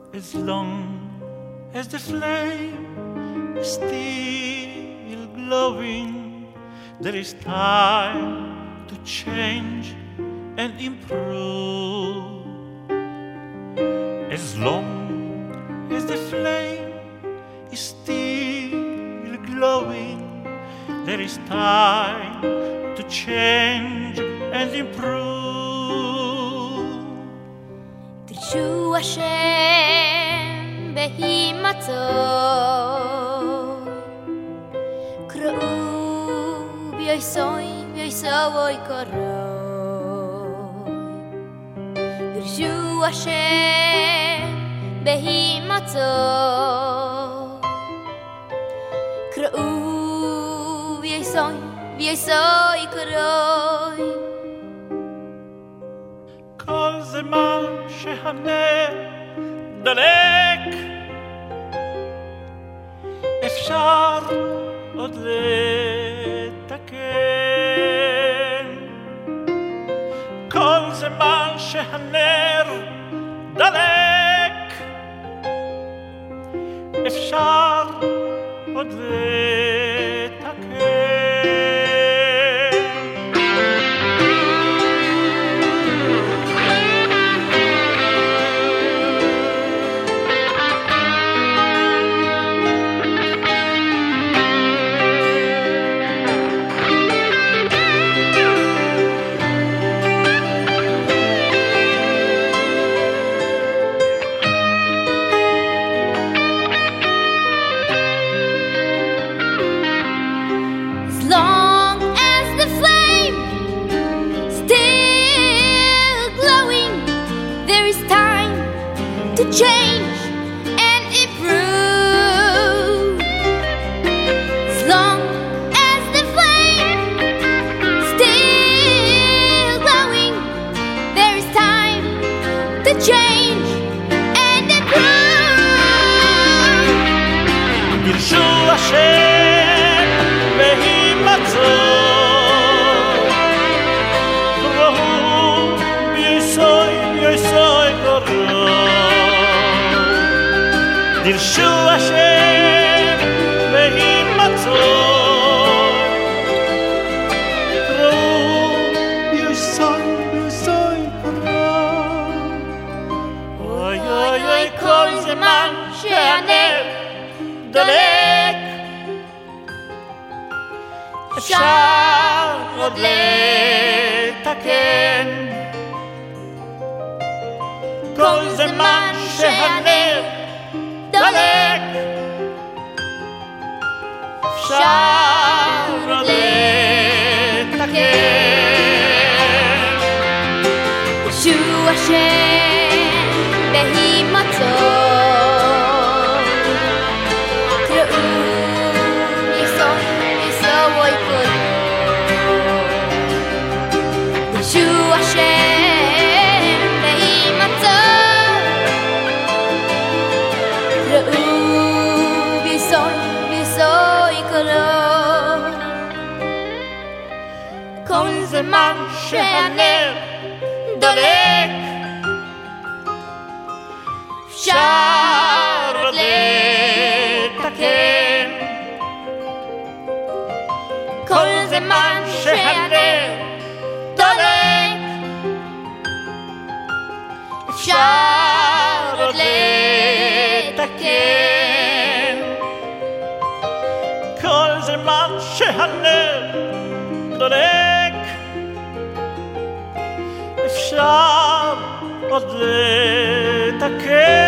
As long as the flame is still glowing, there is time to change and improve. As long as the flame is still glowing, there is time to change and improve. Dirshu Hashem behimatzoi, kra'u v'yosoy v'yosoy koroi. Dirshu Hashem behimatzoi, kra'u v'yosoy v'yosoy koroi. כל זמן שהנר דלק אפשר עוד לתקן. כל זמן שהנר דלק אפשר עוד לתקן. To change and improve. As long as the flame still glowing, there is time to change and improve. Dirshu Hashem behimatzoi, kra'u v'yosoy v'yosoy koroi. Dirshu Hashem behimatzoi, kra'u v'yosoy v'yosoy koroi. Oy oy oy כל זמן שהנר דולק אפשר עוד לתקן. כל זמן שהנר דולק אפשר עוד לתקן. Dirshu Hashem behimatzoi, kra'u v'yosoy v'yosoy koroi. Dirshu Hashem behimatzoi, kra'u v'yosoy v'yosoy koroi. כל זמן שהנר דולק אפשר עוד לתקן. כל זמן שהנר דולק אפשר עוד לתקן. כל זמן שהנר דולק אפשר עוד לתקן.